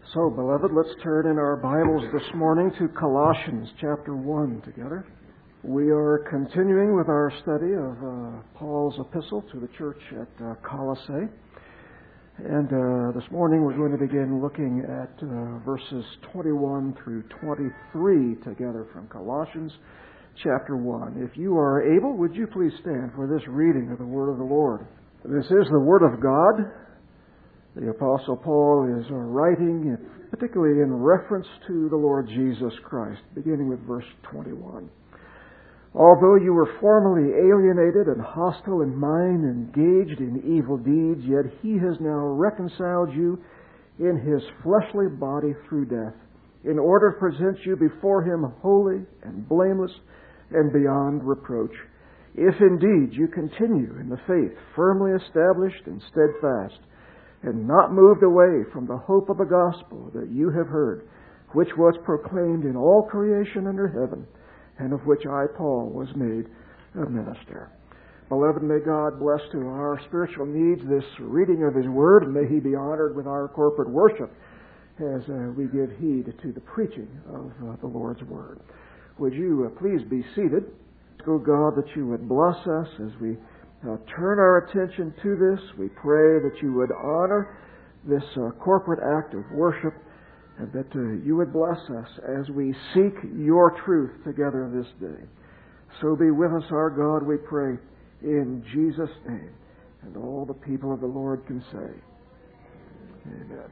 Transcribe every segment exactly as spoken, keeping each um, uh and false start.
So, beloved, let's turn in our Bibles this morning to Colossians chapter one together. We are continuing with our study of uh, Paul's epistle to the church at uh, Colossae. And uh, this morning we're going to begin looking at uh, verses twenty-one through twenty-three together from Colossians chapter one. If you are able, would you please stand for this reading of the Word of the Lord? This is the Word of God. The Apostle Paul is writing, particularly in reference to the Lord Jesus Christ, beginning with verse twenty-one. Although you were formerly alienated and hostile in mind, engaged in evil deeds, yet he has now reconciled you in his fleshly body through death, in order to present you before him holy and blameless and beyond reproach, if indeed you continue in the faith, firmly established and steadfast, and not moved away from the hope of the gospel that you have heard, which was proclaimed in all creation under heaven, and of which I, Paul, was made a minister. Beloved, may God bless to our spiritual needs this reading of His Word, and may He be honored with our corporate worship as uh, we give heed to the preaching of uh, the Lord's Word. Would you uh, please be seated? O God, that you would bless us as we Uh, turn our attention to this. We pray that you would honor this uh, corporate act of worship, and that uh, you would bless us as we seek your truth together this day. So be with us, our God, we pray, in Jesus' name. And all the people of the Lord can say, Amen.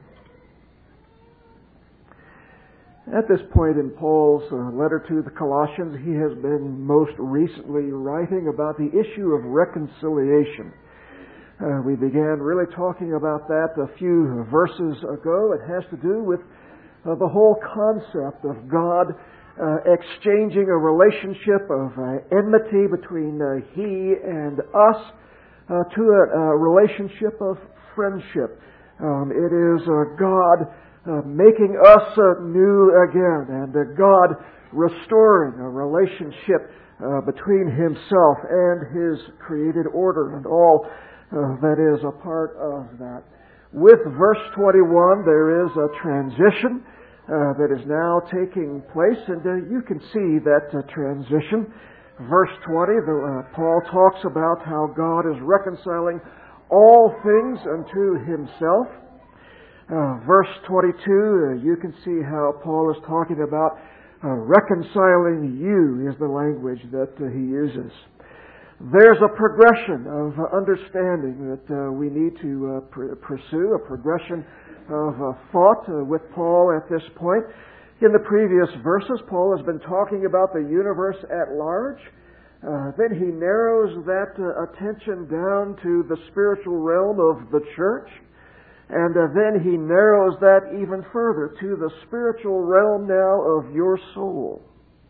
At this point in Paul's uh, letter to the Colossians, he has been most recently writing about the issue of reconciliation. Uh, we began really talking about that a few verses ago. It has to do with uh, the whole concept of God uh, exchanging a relationship of uh, enmity between uh, He and us uh, to a, a relationship of friendship. Um, it is uh, God Uh, making us uh, new again, and uh, God restoring a relationship uh, between Himself and His created order and all uh, that is a part of that. With verse twenty-one, there is a transition uh, that is now taking place, and uh, you can see that uh, transition. Verse twenty, the, uh, Paul talks about how God is reconciling all things unto Himself. Uh, verse twenty-two, uh, you can see how Paul is talking about uh, reconciling you is the language that uh, he uses. There's a progression of uh, understanding that uh, we need to uh, pr- pursue, a progression of uh, thought uh, with Paul at this point. In the previous verses, Paul has been talking about the universe at large. Uh, then he narrows that uh, attention down to the spiritual realm of the church. And uh, then he narrows that even further to the spiritual realm now of your soul.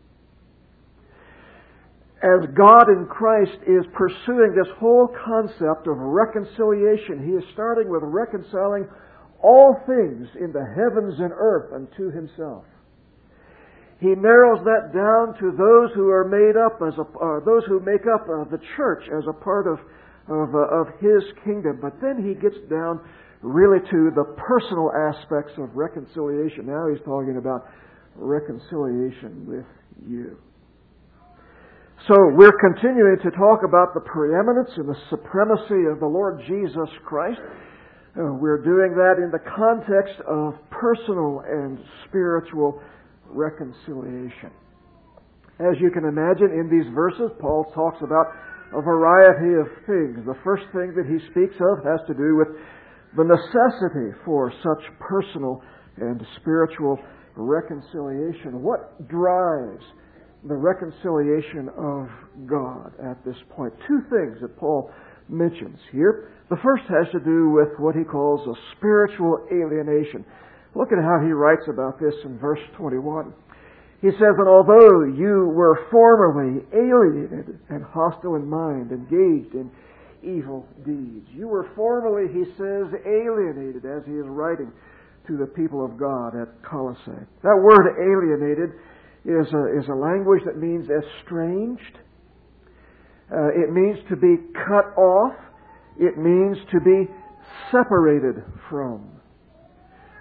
As God in Christ is pursuing this whole concept of reconciliation, He is starting with reconciling all things in the heavens and earth unto Himself. He narrows that down to those who are made up as a, uh, those who make up uh, the church as a part of of, uh, of His kingdom. But then he gets down really to the personal aspects of reconciliation. Now he's talking about reconciliation with you. So we're continuing to talk about the preeminence and the supremacy of the Lord Jesus Christ. Uh, we're doing that in the context of personal and spiritual reconciliation. As you can imagine, in these verses, Paul talks about a variety of things. The first thing that he speaks of has to do with the necessity for such personal and spiritual reconciliation. What drives the reconciliation of God at this point? Two things that Paul mentions here. The first has to do with what he calls a spiritual alienation. Look at how he writes about this in verse twenty-one. He says, "And although you were formerly alienated and hostile in mind, engaged in evil deeds." You were formerly, he says, alienated, as he is writing to the people of God at Colossae. That word alienated is a, is a language that means estranged. Uh, it means to be cut off. It means to be separated from.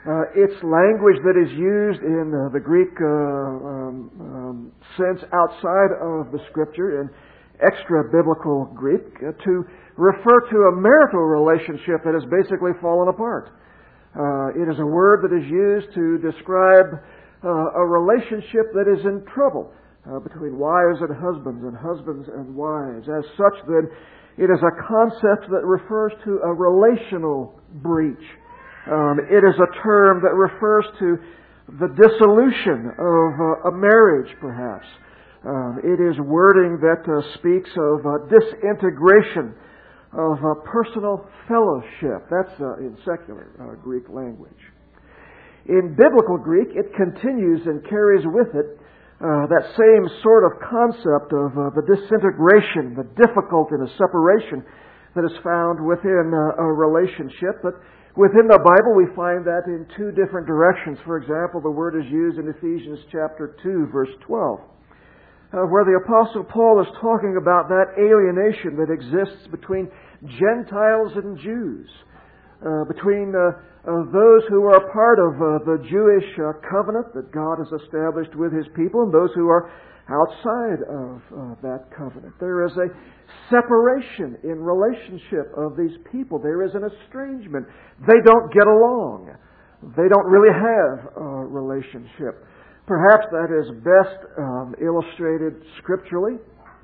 Uh, it's language that is used in uh, the Greek uh, um, um, sense outside of the Scripture, in extra-biblical Greek, uh, to refer to a marital relationship that has basically fallen apart. Uh, it is a word that is used to describe uh, a relationship that is in trouble uh, between wives and husbands and husbands and wives. As such, then, it is a concept that refers to a relational breach. Um, it is a term that refers to the dissolution of uh, a marriage, perhaps. Um, it is wording that uh, speaks of uh, disintegration of uh, personal fellowship. That's uh, in secular uh, Greek language. In biblical Greek, it continues and carries with it uh, that same sort of concept of uh, the disintegration, the difficulty, the separation that is found within uh, a relationship. But within the Bible, we find that in two different directions. For example, the word is used in Ephesians chapter two, verse twelve. Uh, where the Apostle Paul is talking about that alienation that exists between Gentiles and Jews, uh, between uh, uh, those who are part of uh, the Jewish uh, covenant that God has established with His people and those who are outside of uh, that covenant. There is a separation in relationship of these people. There is an estrangement. They don't get along. They don't really have a relationship. Perhaps that is best um, illustrated scripturally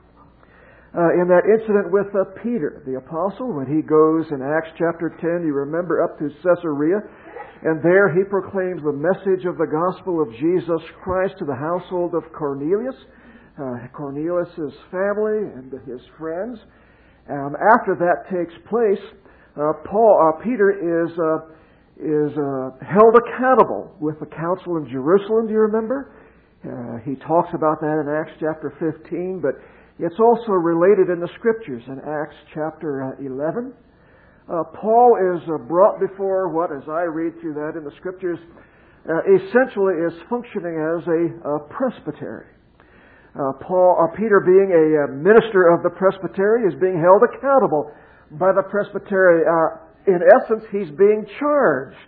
uh, in that incident with uh, Peter, the apostle, when he goes in Acts chapter ten, you remember, up to Caesarea, and there he proclaims the message of the gospel of Jesus Christ to the household of Cornelius, uh, Cornelius' family and his friends. Um, after that takes place, uh, Paul, uh, Peter is Uh, is uh, held accountable with the council in Jerusalem, do you remember? Uh, he talks about that in Acts chapter fifteen, but it's also related in the Scriptures in Acts chapter eleven. Uh, Paul is uh, brought before what, as I read through that in the Scriptures, uh, essentially is functioning as a, a presbytery. Uh, Paul, uh, Peter being a, a minister of the presbytery, is being held accountable by the presbytery. Uh, In essence, he's being charged.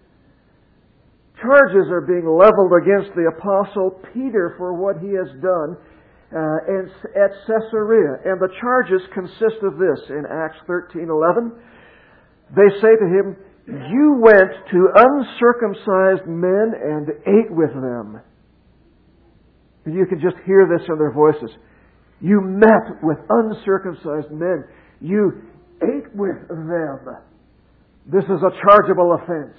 Charges are being leveled against the Apostle Peter for what he has done uh, at Caesarea. And the charges consist of this in Acts thirteen eleven. They say to him, "You went to uncircumcised men and ate with them." And you can just hear this in their voices. You met with uncircumcised men. You ate with them. This is a chargeable offense.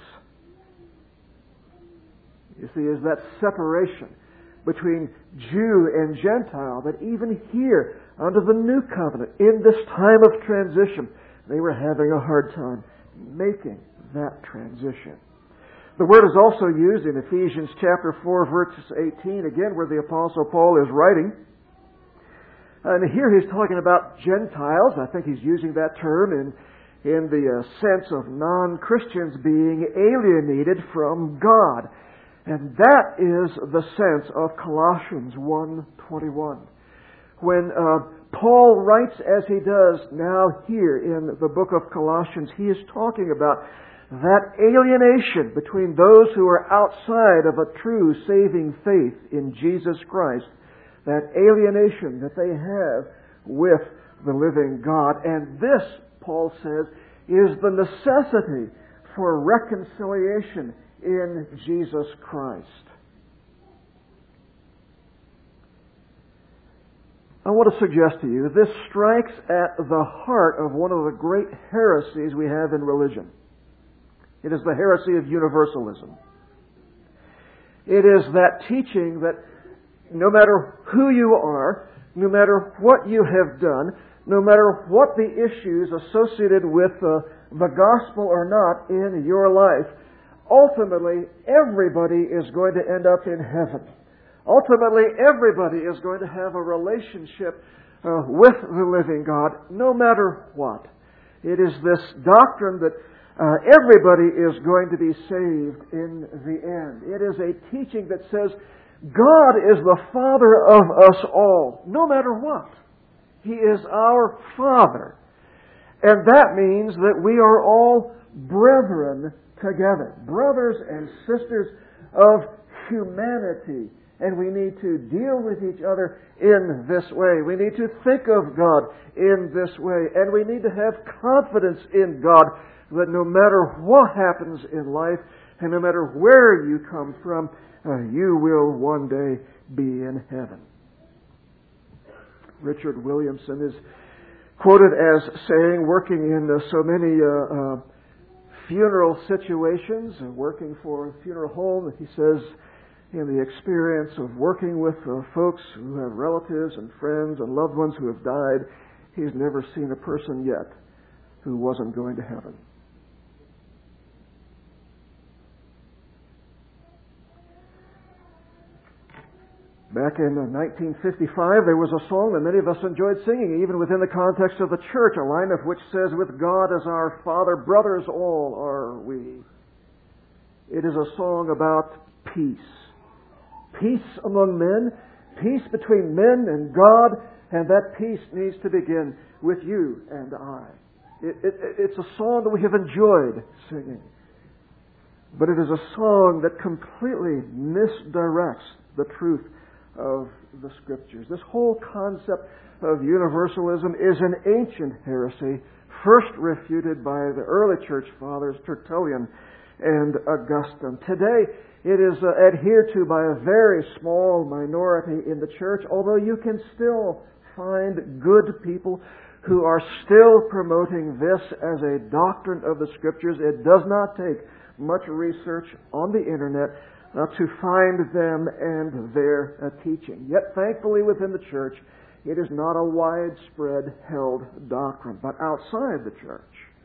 You see, is that separation between Jew and Gentile that even here, under the new covenant, in this time of transition, they were having a hard time making that transition. The word is also used in Ephesians chapter four, verse eighteen, again, where the Apostle Paul is writing. And here he's talking about Gentiles. I think he's using that term in in the uh, sense of non-Christians being alienated from God. And that is the sense of Colossians one twenty-one. When uh, Paul writes as he does now here in the book of Colossians, he is talking about that alienation between those who are outside of a true saving faith in Jesus Christ, that alienation that they have with the living God. And this, Paul says, is the necessity for reconciliation in Jesus Christ. I want to suggest to you that this strikes at the heart of one of the great heresies we have in religion. It is the heresy of universalism. It is that teaching that no matter who you are, no matter what you have done, no matter what the issues associated with uh, the gospel or not in your life, ultimately everybody is going to end up in heaven. Ultimately everybody is going to have a relationship uh, with the living God, no matter what. It is this doctrine that uh, everybody is going to be saved in the end. It is a teaching that says God is the Father of us all, no matter what. He is our Father. And that means that we are all brethren together, brothers and sisters of humanity. And we need to deal with each other in this way. We need to think of God in this way. And we need to have confidence in God that no matter what happens in life and no matter where you come from, uh, you will one day be in heaven. Richard Williamson is quoted as saying, working in uh, so many uh, uh, funeral situations, uh, working for a funeral home, he says, in the experience of working with uh, folks who have relatives and friends and loved ones who have died, he's never seen a person yet who wasn't going to heaven. Back in nineteen fifty-five, there was a song that many of us enjoyed singing, even within the context of the church, a line of which says, "With God as our Father, brothers all are we." It is a song about peace. Peace among men, peace between men and God, and that peace needs to begin with you and I. It, it, it's a song that we have enjoyed singing. But it is a song that completely misdirects the truth of the Scriptures. This whole concept of universalism is an ancient heresy, first refuted by the early church fathers, Tertullian and Augustine. Today, it is uh, adhered to by a very small minority in the church, although you can still find good people who are still promoting this as a doctrine of the Scriptures. It does not take much research on the internet uh, to find them and their uh, teaching. Yet, thankfully, within the church, it is not a widespread held doctrine. But outside the church,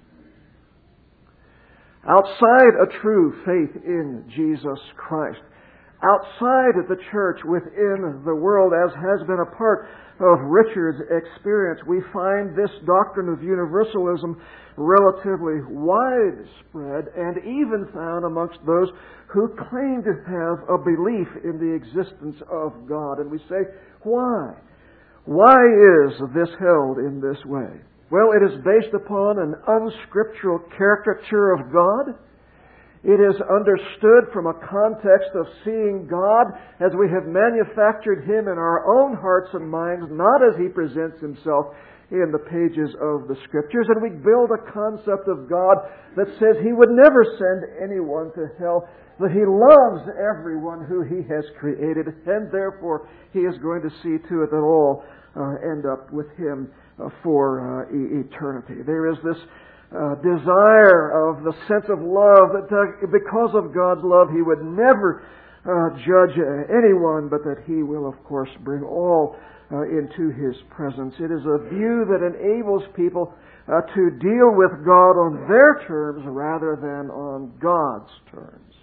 outside a true faith in Jesus Christ, outside the church, within the world, as has been a part of Richard's experience, we find this doctrine of universalism relatively widespread and even found amongst those who claim to have a belief in the existence of God. And we say, why? Why is this held in this way? Well, it is based upon an unscriptural caricature of God. It is understood from a context of seeing God as we have manufactured Him in our own hearts and minds, not as He presents Himself in the pages of the Scriptures. And we build a concept of God that says He would never send anyone to hell, that He loves everyone who He has created, and therefore He is going to see to it that all uh, end up with Him uh, for uh, e- eternity. There is this Uh, desire of the sense of love, that uh, because of God's love He would never uh, judge uh, anyone, but that He will, of course, bring all uh, into His presence. It is a view that enables people uh, to deal with God on their terms rather than on God's terms.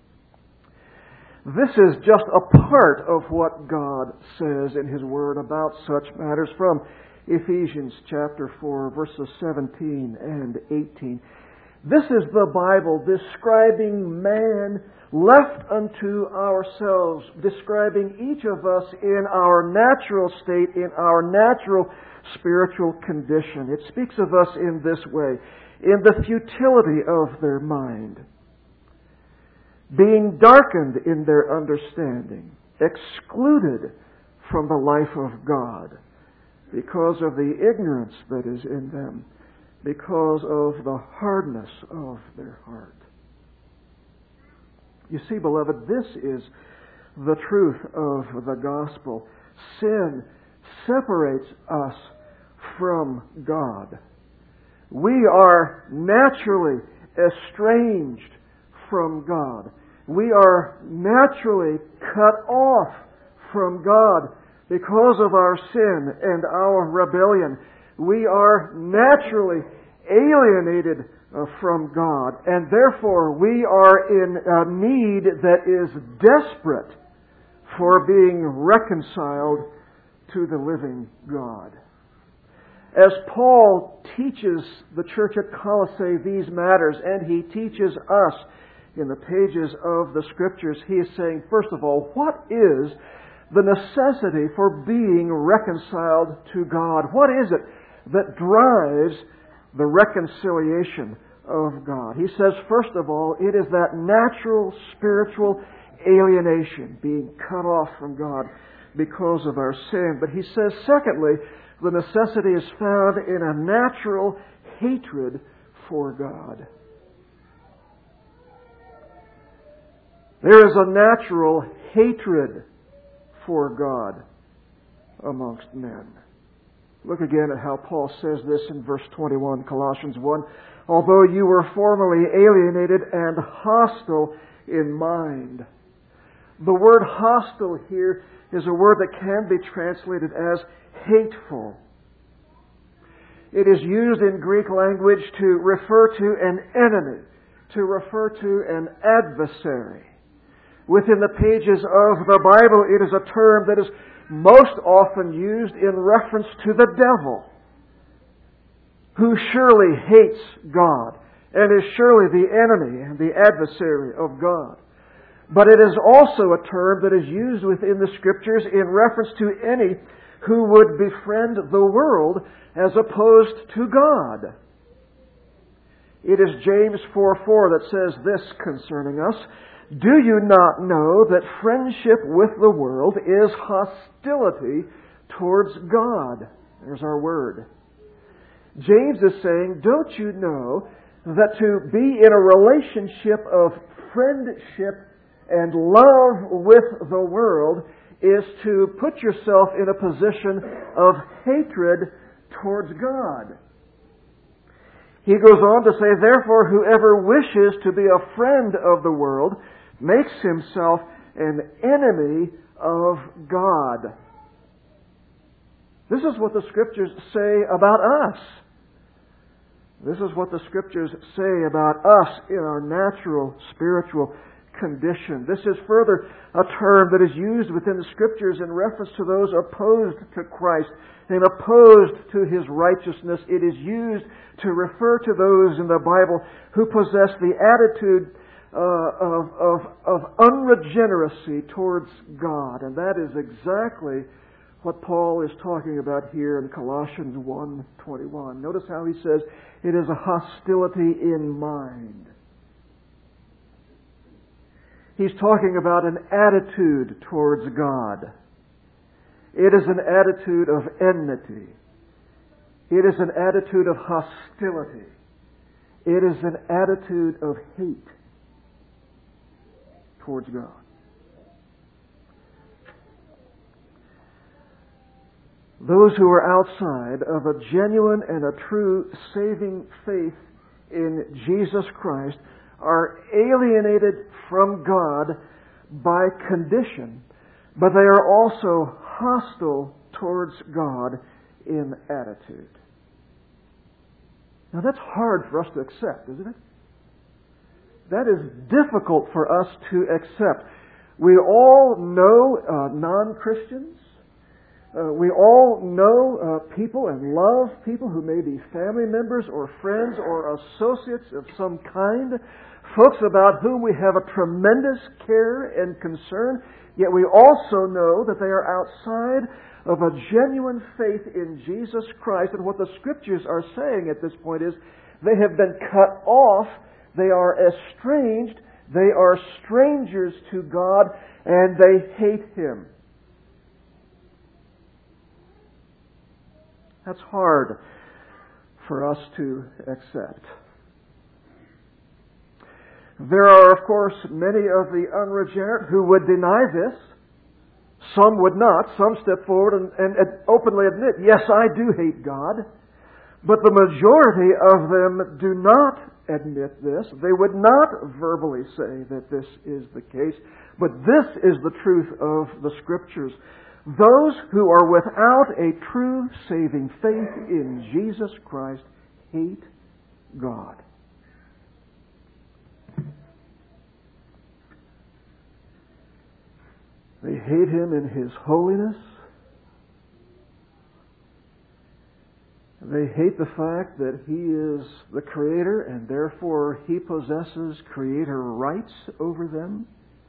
This is just a part of what God says in His Word about such matters from Ephesians chapter four, verses seventeen and eighteen. This is the Bible describing man left unto ourselves, describing each of us in our natural state, in our natural spiritual condition. It speaks of us in this way, in the futility of their mind, being darkened in their understanding, excluded from the life of God, because of the ignorance that is in them, because of the hardness of their heart. You see, beloved, this is the truth of the gospel. Sin separates us from God. We are naturally estranged from God. We are naturally cut off from God. Because of our sin and our rebellion, we are naturally alienated uh, from God, and therefore we are in a need that is desperate for being reconciled to the living God. As Paul teaches the church at Colossae these matters, and he teaches us in the pages of the Scriptures, he is saying, first of all, what is the necessity for being reconciled to God? What is it that drives the reconciliation of God. He says, first of all, it is that natural spiritual alienation, being cut off from God because of our sin. But he says, secondly, the necessity is found in a natural hatred for God. There is a natural hatred for God amongst men. Look again at how Paul says this in verse twenty-one, Colossians one. Although you were formerly alienated and hostile in mind. The word hostile here is a word that can be translated as hateful. It is used in Greek language to refer to an enemy, to refer to an adversary. Within the pages of the Bible, it is a term that is most often used in reference to the devil, who surely hates God and is surely the enemy and the adversary of God. But it is also a term that is used within the Scriptures in reference to any who would befriend the world as opposed to God. It is James four four that says this concerning us. Do you not know that friendship with the world is hostility towards God? There's our word. James is saying, don't you know that to be in a relationship of friendship and love with the world is to put yourself in a position of hatred towards God? He goes on to say, therefore, whoever wishes to be a friend of the world makes himself an enemy of God. This is what the Scriptures say about us. This is what the Scriptures say about us in our natural spiritual condition. This is further a term that is used within the Scriptures in reference to those opposed to Christ and opposed to His righteousness. It is used to refer to those in the Bible who possess the attitude uh, of, of, of unregeneracy towards God. And that is exactly what Paul is talking about here in Colossians one twenty-one. Notice how he says, it is a hostility in mind. He's talking about an attitude towards God. It is an attitude of enmity. It is an attitude of hostility. It is an attitude of hate towards God. Those who are outside of a genuine and a true saving faith in Jesus Christ are alienated from God by condition, but they are also hostile towards God in attitude. Now that's hard for us to accept, isn't it? That is difficult for us to accept. We all know uh, non-Christians. Uh, we all know uh, people and love people who may be family members or friends or associates of some kind, folks about whom we have a tremendous care and concern, yet we also know that they are outside of a genuine faith in Jesus Christ. And what the Scriptures are saying at this point is they have been cut off, they are estranged, they are strangers to God, and they hate Him. That's hard for us to accept. There are, of course, many of the unregenerate who would deny this. Some would not. Some step forward and, and, and openly admit, yes, I do hate God. But the majority of them do not admit this. They would not verbally say that this is the case. But this is the truth of the Scriptures. Those who are without a true saving faith in Jesus Christ hate God. They hate Him in His holiness. They hate the fact that He is the Creator and therefore He possesses Creator rights over them.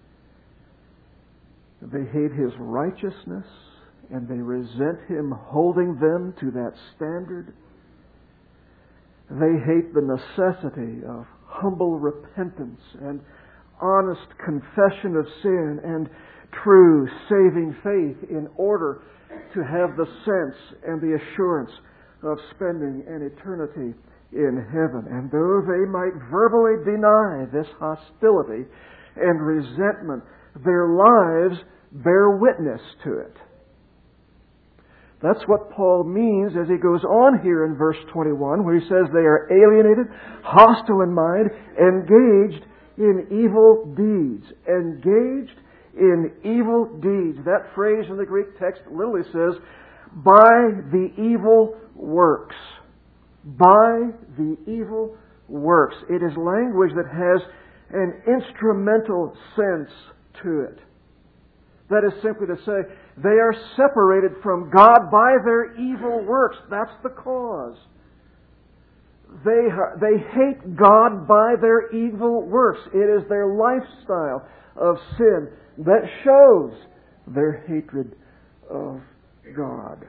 They hate His righteousness and they resent Him holding them to that standard. They hate the necessity of humble repentance and honest confession of sin and true saving faith in order to have the sense and the assurance of spending an eternity in heaven. And though they might verbally deny this hostility and resentment, their lives bear witness to it. That's what Paul means as he goes on here in verse twenty-one, where he says they are alienated, hostile in mind, engaged in evil deeds. Engaged in evil deeds. That phrase in the Greek text literally says, by the evil works. By the evil works. It is language that has an instrumental sense to it. That is simply to say, they are separated from God by their evil works. That's the cause. They, they hate God by their evil works. It is their lifestyle of sin that shows their hatred of God.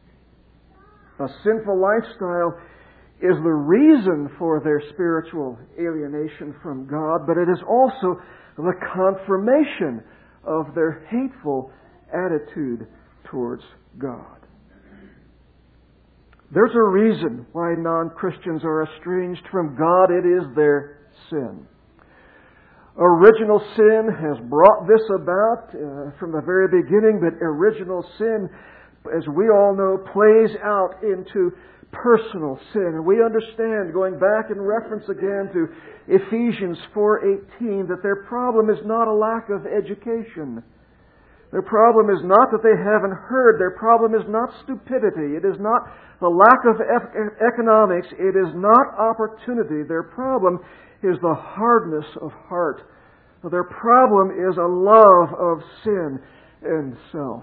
A sinful lifestyle is the reason for their spiritual alienation from God, but it is also the confirmation of their hateful attitude towards God. There's a reason why non-Christians are estranged from God. It is their sin. Original sin has brought this about uh, from the very beginning, but original sin, as we all know, plays out into personal sin. And we understand, going back in reference again to Ephesians four eighteen, that their problem is not a lack of education. Their problem is not that they haven't heard. Their problem is not stupidity. It is not the lack of economics. It is not opportunity. Their problem is the hardness of heart. Their problem is a love of sin and self.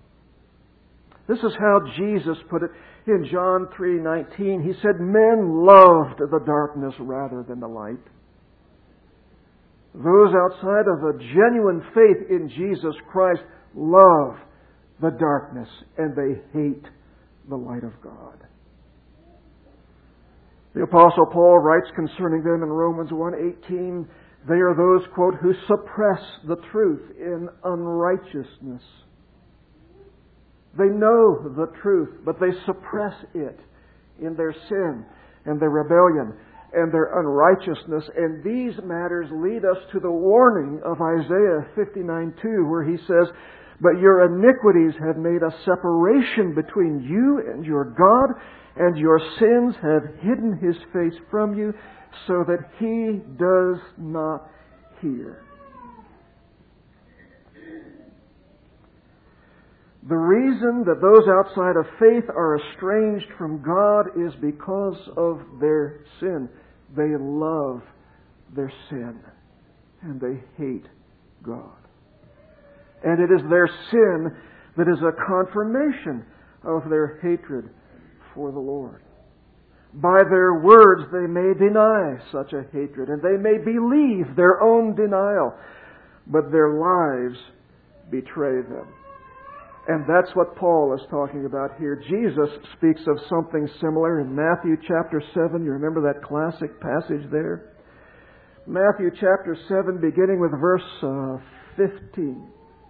This is how Jesus put it in John three nineteen. He said, men loved the darkness rather than the light. Those outside of a genuine faith in Jesus Christ love the darkness and they hate the light of God. The Apostle Paul writes concerning them in Romans one eighteen, they are those, quote, who suppress the truth in unrighteousness. They know the truth, but they suppress it in their sin and their rebellion and their unrighteousness. And these matters lead us to the warning of Isaiah fifty-nine two, where he says, but your iniquities have made a separation between you and your God, and your sins have hidden His face from you, so that He does not hear. The reason that those outside of faith are estranged from God is because of their sin. They love their sin and they hate God. And it is their sin that is a confirmation of their hatred for the Lord. By their words they may deny such a hatred, and they may believe their own denial, but their lives betray them. And that's what Paul is talking about here. Jesus speaks of something similar in Matthew chapter seven. You remember that classic passage there? Matthew chapter seven, beginning with verse uh, fifteen.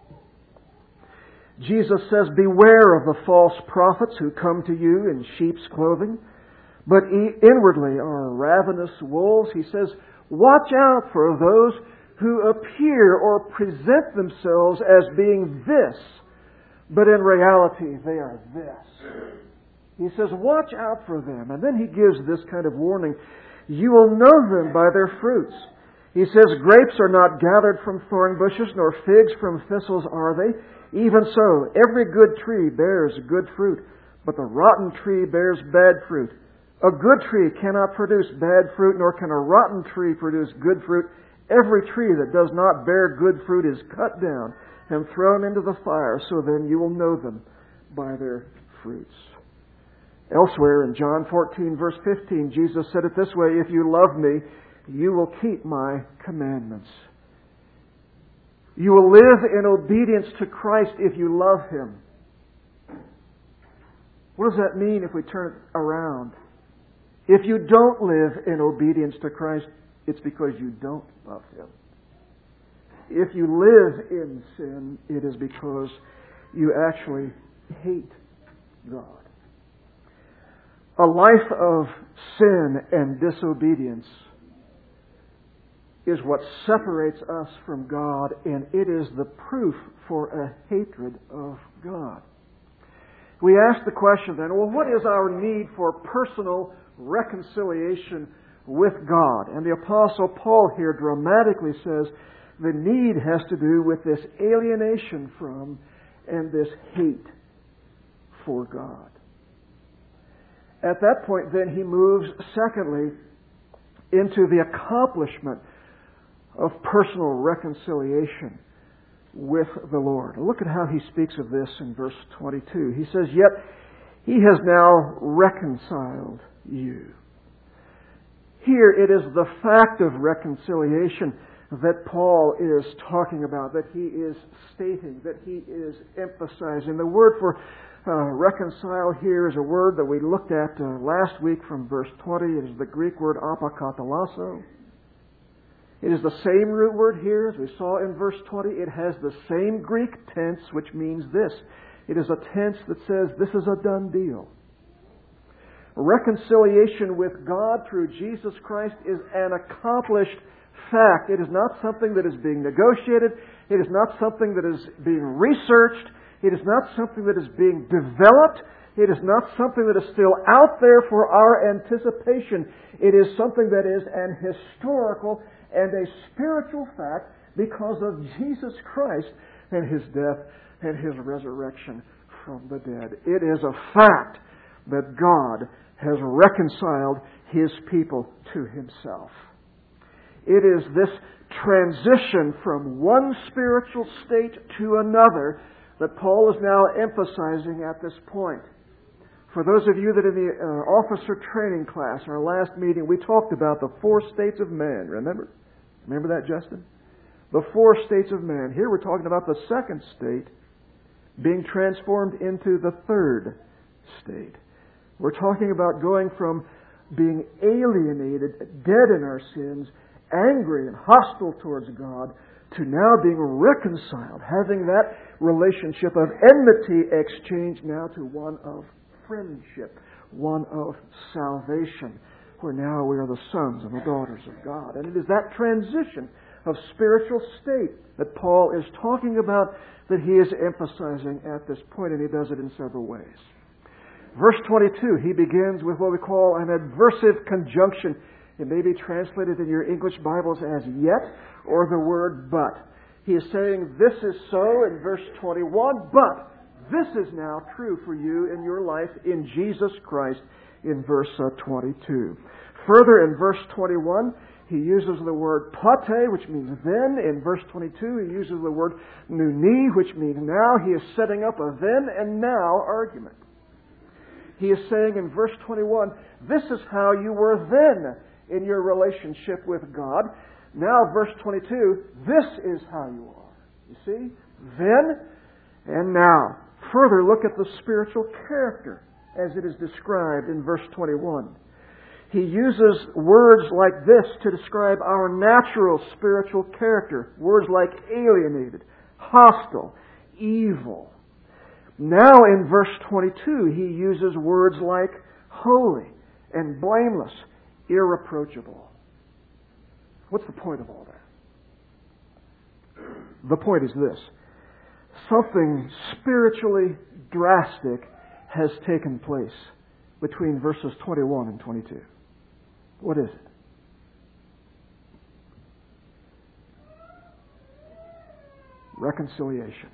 Jesus says, beware of the false prophets who come to you in sheep's clothing, but inwardly are ravenous wolves. He says, watch out for those who appear or present themselves as being this, but in reality they are this. He says, watch out for them. And then he gives this kind of warning. You will know them by their fruits. He says, grapes are not gathered from thorn bushes, nor figs from thistles are they. Even so, every good tree bears good fruit, but the rotten tree bears bad fruit. A good tree cannot produce bad fruit, nor can a rotten tree produce good fruit. Every tree that does not bear good fruit is cut down and thrown into the fire, so then you will know them by their fruits. Elsewhere in John fourteen, verse fifteen, Jesus said it this way, if you love me, you will keep my commandments. You will live in obedience to Christ if you love Him. What does that mean if we turn it around? If you don't live in obedience to Christ, it's because you don't love Him. If you live in sin, it is because you actually hate God. A life of sin and disobedience is what separates us from God, and it is the proof for a hatred of God. We ask the question then, well, what is our need for personal reconciliation with God? And the Apostle Paul here dramatically says the need has to do with this alienation from and this hate for God. At that point, then, he moves, secondly, into the accomplishment of personal reconciliation with the Lord. Look at how he speaks of this in verse twenty-two. He says, "Yet He has now reconciled you." Here it is the fact of reconciliation that Paul is talking about, that he is stating, that he is emphasizing. The word for uh, reconcile here is a word that we looked at uh, last week from verse twenty. It is the Greek word apokatallasso. It is the same root word here as we saw in verse twenty. It has the same Greek tense, which means this. It is a tense that says this is a done deal. Reconciliation with God through Jesus Christ is an accomplished fact. It is not something that is being negotiated. It is not something that is being researched. It is not something that is being developed. It is not something that is still out there for our anticipation. It is something that is an historical and a spiritual fact because of Jesus Christ and His death and His resurrection from the dead. It is a fact that God has reconciled His people to Himself. It is this transition from one spiritual state to another that Paul is now emphasizing at this point. For those of you that in the uh, officer training class, in our last meeting, we talked about the four states of man. Remember? Remember that, Justin? The four states of man. Here we're talking about the second state being transformed into the third state. We're talking about going from being alienated, dead in our sins, angry and hostile towards God, to now being reconciled, having that relationship of enmity exchanged now to one of friendship, one of salvation, where now we are the sons and the daughters of God. And it is that transition of spiritual state that Paul is talking about, that he is emphasizing at this point, and he does it in several ways. Verse twenty-two, he begins with what we call an adversive conjunction. It may be translated in your English Bibles as yet, or the word but. He is saying this is so in verse twenty-one, but this is now true for you in your life in Jesus Christ in verse twenty-two. Further, in verse twenty-one, he uses the word pate, which means then. In verse twenty-two, he uses the word nuni, which means now. He is setting up a then and now argument. He is saying in verse twenty-one, this is how you were then in your relationship with God. Now, verse twenty-two, this is how you are. You see? Then and now. Further, look at the spiritual character as it is described in verse twenty-one. He uses words like this to describe our natural spiritual character. Words like alienated, hostile, evil. Now in verse twenty-two, he uses words like holy and blameless, irreproachable. What's the point of all that? The point is this. Something spiritually drastic has taken place between verses twenty-one and twenty-two. What is it? Reconciliation.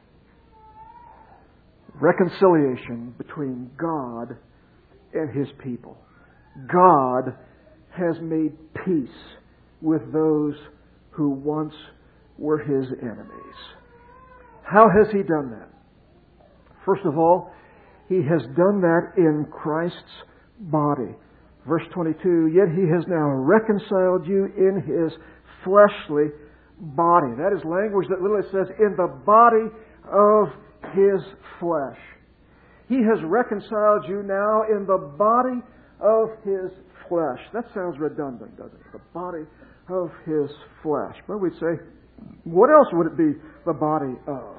Reconciliation between God and His people. God has made peace with those who once were His enemies. How has He done that? First of all, He has done that in Christ's body. Verse twenty-two, yet He has now reconciled you in His fleshly body. That is language that literally says, in the body of His flesh. He has reconciled you now in the body of His flesh. That sounds redundant, doesn't it? The body of His flesh. But we'd say, what else would it be the body of?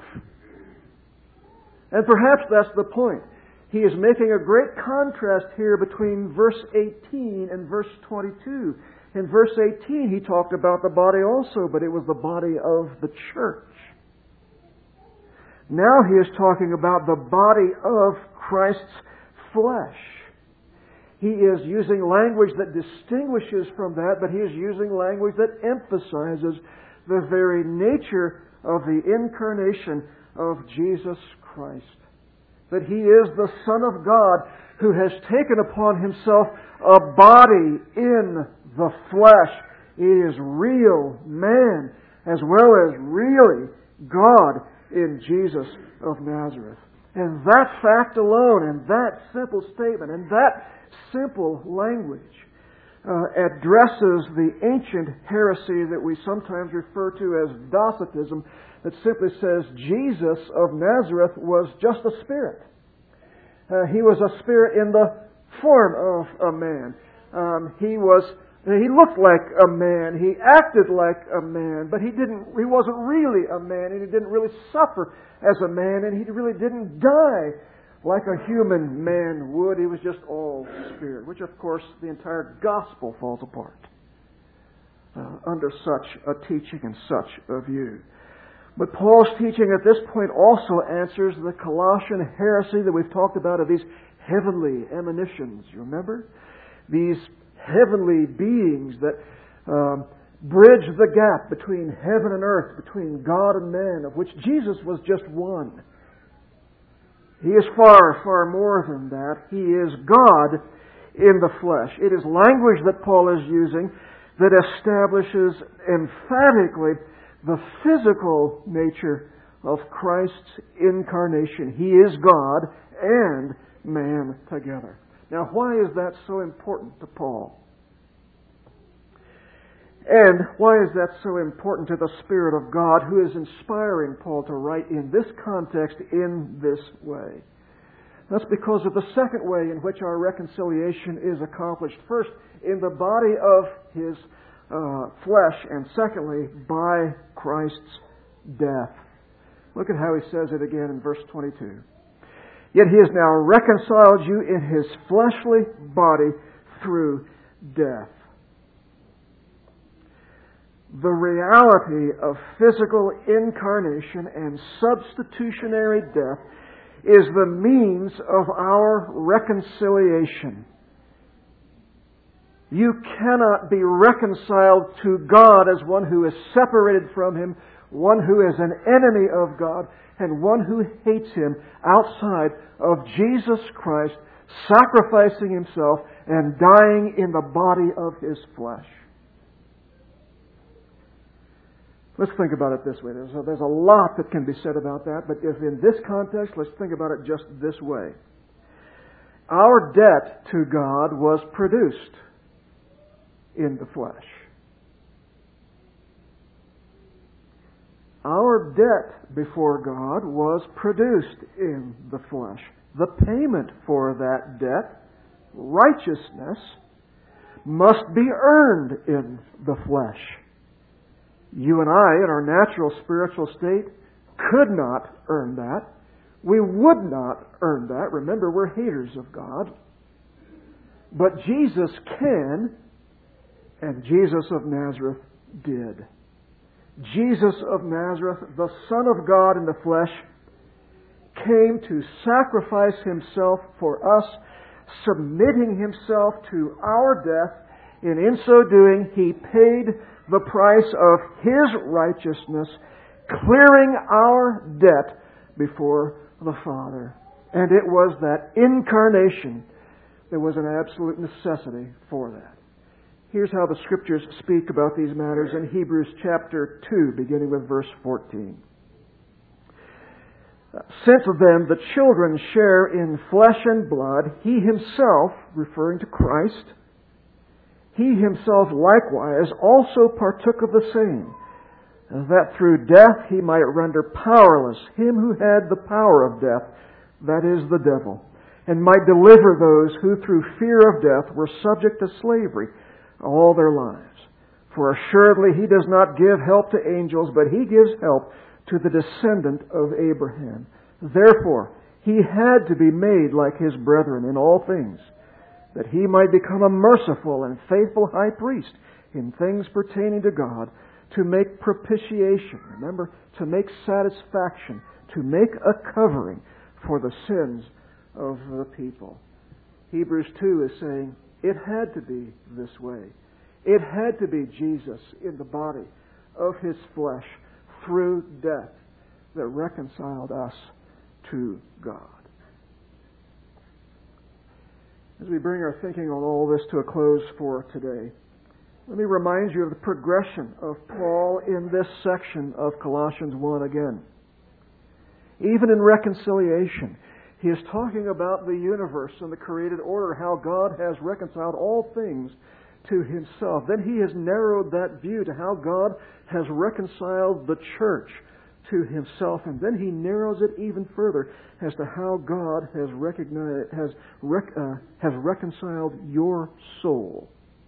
And perhaps that's the point. He is making a great contrast here between verse eighteen and verse twenty-two. In verse eighteen, he talked about the body also, but it was the body of the church. Now he is talking about the body of Christ's flesh. He is using language that distinguishes from that, but he is using language that emphasizes the very nature of the incarnation of Jesus Christ. That He is the Son of God who has taken upon Himself a body in the flesh. He is real man as well as really God in Jesus of Nazareth. And that fact alone, and that simple statement, and that simple language uh, addresses the ancient heresy that we sometimes refer to as Docetism, that simply says Jesus of Nazareth was just a spirit. Uh, he was a spirit in the form of a man. Um, he was he looked like a man. He acted like a man, but he didn't. He wasn't really a man, and he didn't really suffer as a man, and he really didn't die like a human man would. He was just all spirit, which, of course, the entire gospel falls apart uh, under such a teaching and such a view. But Paul's teaching at this point also answers the Colossian heresy that we've talked about of these heavenly emanations. You remember? These heavenly beings that um, bridge the gap between heaven and earth, between God and man, of which Jesus was just one. He is far, far more than that. He is God in the flesh. It is language that Paul is using that establishes emphatically the physical nature of Christ's incarnation. He is God and man together. Now, why is that so important to Paul? And why is that so important to the Spirit of God who is inspiring Paul to write in this context in this way? That's because of the second way in which our reconciliation is accomplished. First, in the body of His Uh, flesh, and secondly, by Christ's death. Look at how he says it again in verse twenty-two. Yet He has now reconciled you in His fleshly body through death. The reality of physical incarnation and substitutionary death is the means of our reconciliation. You cannot be reconciled to God as one who is separated from Him, one who is an enemy of God, and one who hates Him outside of Jesus Christ sacrificing Himself and dying in the body of His flesh. Let's think about it this way. There's a, there's a lot that can be said about that, but if in this context, let's think about it just this way. Our debt to God was produced in the flesh. Our debt before God was produced in the flesh. The payment for that debt, righteousness, must be earned in the flesh. You and I, in our natural spiritual state, could not earn that. We would not earn that. Remember, we're haters of God. But Jesus can, and Jesus of Nazareth did. Jesus of Nazareth, the Son of God in the flesh, came to sacrifice Himself for us, submitting Himself to our death, and in so doing, He paid the price of His righteousness, clearing our debt before the Father. And it was that incarnation that was an absolute necessity for that. Here's how the Scriptures speak about these matters in Hebrews chapter two, beginning with verse fourteen. Since then the children share in flesh and blood, He Himself, referring to Christ, He Himself likewise also partook of the same, that through death He might render powerless him who had the power of death, that is, the devil, and might deliver those who through fear of death were subject to slavery all their lives. For assuredly He does not give help to angels, but He gives help to the descendant of Abraham. Therefore, He had to be made like His brethren in all things, that He might become a merciful and faithful high priest in things pertaining to God, to make propitiation, remember, to make satisfaction, to make a covering for the sins of the people. Hebrews two is saying it had to be this way. It had to be Jesus in the body of His flesh through death that reconciled us to God. As we bring our thinking on all this to a close for today, let me remind you of the progression of Paul in this section of Colossians one again. Even in reconciliation, he is talking about the universe and the created order, how God has reconciled all things to Himself. Then he has narrowed that view to how God has reconciled the church to Himself, and then he narrows it even further as to how God has recognized, has rec, uh, has reconciled your soul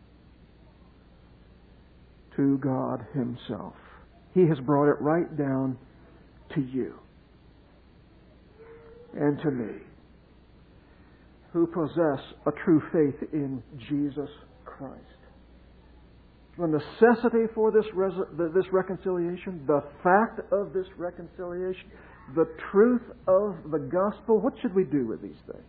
to God Himself. He has brought it right down to you and to me, who possess a true faith in Jesus Christ. The necessity for this res- this reconciliation, the fact of this reconciliation, the truth of the gospel. What should we do with these things?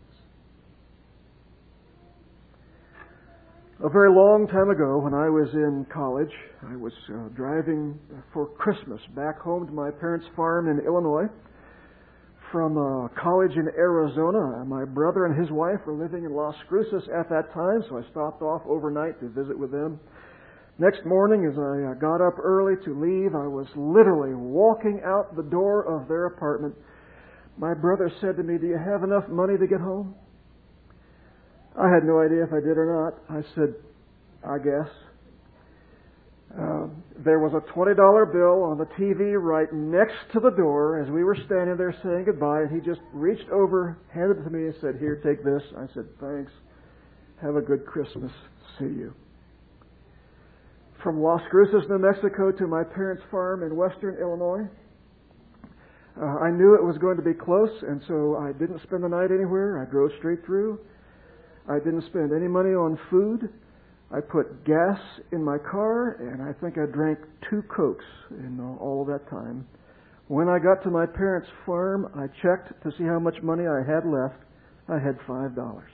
A very long time ago, when I was in college, I was uh, driving for Christmas back home to my parents' farm in Illinois from uh, college in Arizona. My brother and his wife were living in Las Cruces at that time, so I stopped off overnight to visit with them. Next morning, as I uh, got up early to leave, I was literally walking out the door of their apartment. My brother said to me, "Do you have enough money to get home?" I had no idea if I did or not. I said, "I guess." Uh, there was a twenty dollar bill on the T V right next to the door as we were standing there saying goodbye, and he just reached over, handed it to me, and said, "Here, take this." I said, "Thanks. Have a good Christmas. See you." From Las Cruces, New Mexico to my parents' farm in western Illinois, uh, I knew it was going to be close, and so I didn't spend the night anywhere. I drove straight through. I didn't spend any money on food. I put gas in my car, and I think I drank two Cokes in all of that time. When I got to my parents' farm, I checked to see how much money I had left. I had five dollars.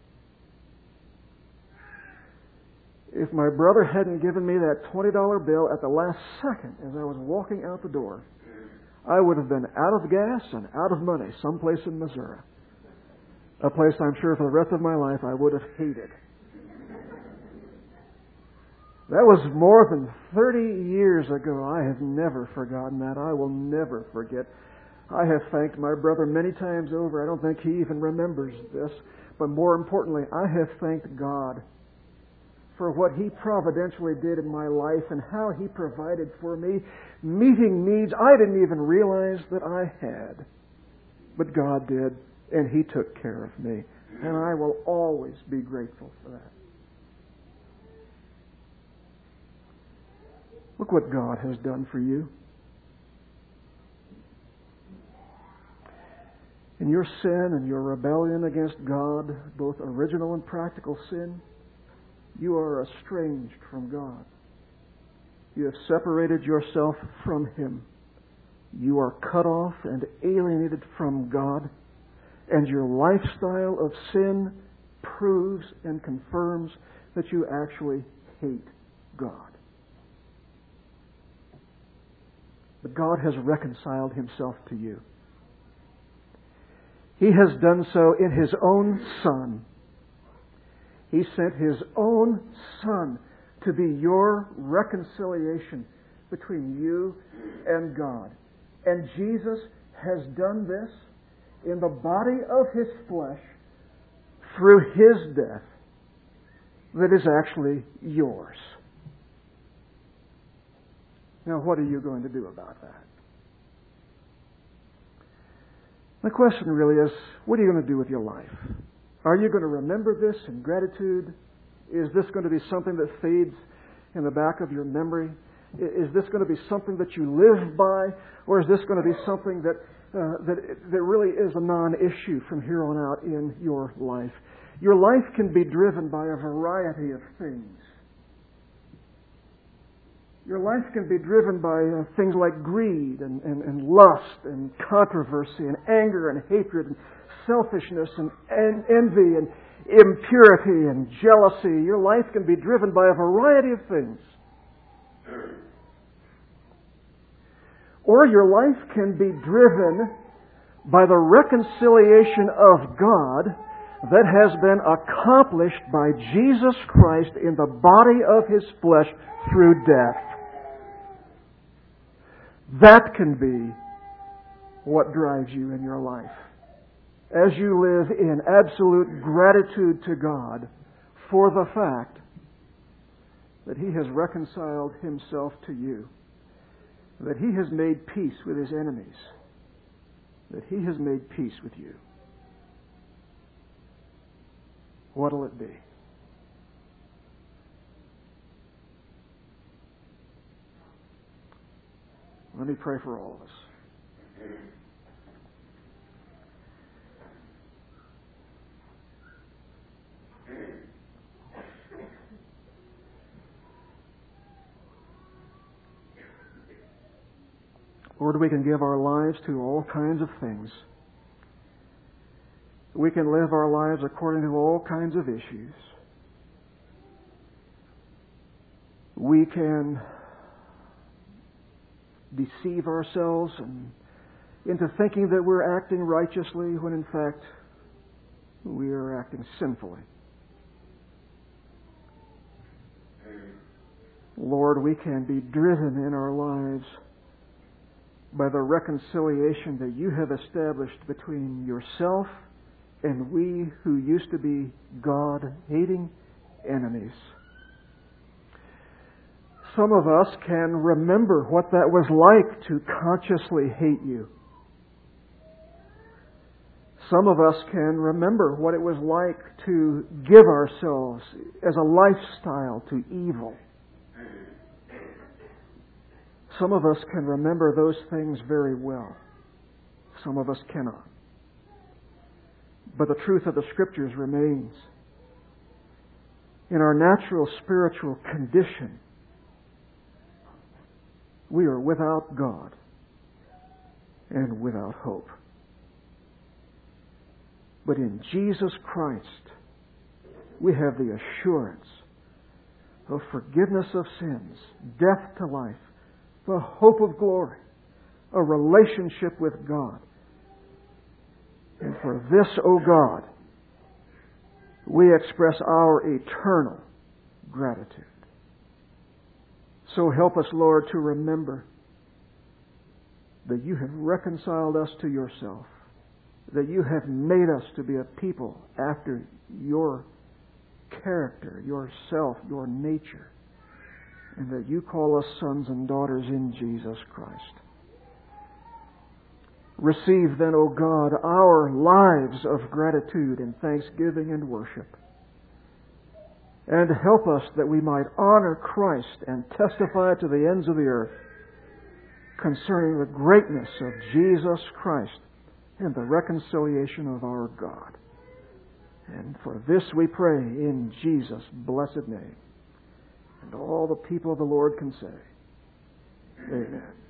If my brother hadn't given me that twenty dollar bill at the last second as I was walking out the door, I would have been out of gas and out of money someplace in Missouri. A place I'm sure for the rest of my life I would have hated. That was more than thirty years ago. I have never forgotten that. I will never forget. I have thanked my brother many times over. I don't think he even remembers this. But more importantly, I have thanked God for what He providentially did in my life and how He provided for me, meeting needs I didn't even realize that I had. But God did, and He took care of me. And I will always be grateful for that. Look what God has done for you. In your sin and your rebellion against God, both original and practical sin, you are estranged from God. You have separated yourself from Him. You are cut off and alienated from God, and your lifestyle of sin proves and confirms that you actually hate God. But God has reconciled Himself to you. He has done so in His own Son. He sent His own Son to be your reconciliation between you and God. And Jesus has done this in the body of His flesh through His death that is actually yours. Now, what are you going to do about that? The question really is, what are you going to do with your life? Are you going to remember this in gratitude? Is this going to be something that fades in the back of your memory? Is this going to be something that you live by? Or is this going to be something that uh, that, that really is a non-issue from here on out in your life? Your life can be driven by a variety of things. Your life can be driven by uh, things like greed and, and, and lust and controversy and anger and hatred and selfishness and, and envy and impurity and jealousy. Your life can be driven by a variety of things. Or your life can be driven by the reconciliation of God that has been accomplished by Jesus Christ in the body of His flesh through death. That can be what drives you in your life. As you live in absolute gratitude to God for the fact that He has reconciled Himself to you, that He has made peace with His enemies, that He has made peace with you. What'll it be? Let me pray for all of us. Lord, we can give our lives to all kinds of things. We can live our lives according to all kinds of issues. We can deceive ourselves and into thinking that we're acting righteously when in fact we are acting sinfully. Lord, we can be driven in our lives by the reconciliation that You have established between Yourself and we who used to be God-hating enemies. Some of us can remember what that was like to consciously hate You. Some of us can remember what it was like to give ourselves as a lifestyle to evil. Some of us can remember those things very well. Some of us cannot. But the truth of the Scriptures remains. In our natural spiritual condition, we are without God and without hope. But in Jesus Christ, we have the assurance of forgiveness of sins, death to life, the hope of glory, a relationship with God. And for this, O God, we express our eternal gratitude. So help us, Lord, to remember that You have reconciled us to Yourself, that You have made us to be a people after Your character, Yourself, Your nature, and that You call us sons and daughters in Jesus Christ. Receive then, O God, our lives of gratitude and thanksgiving and worship. And help us that we might honor Christ and testify to the ends of the earth concerning the greatness of Jesus Christ and the reconciliation of our God. And for this we pray in Jesus' blessed name. And all the people of the Lord can say, Amen.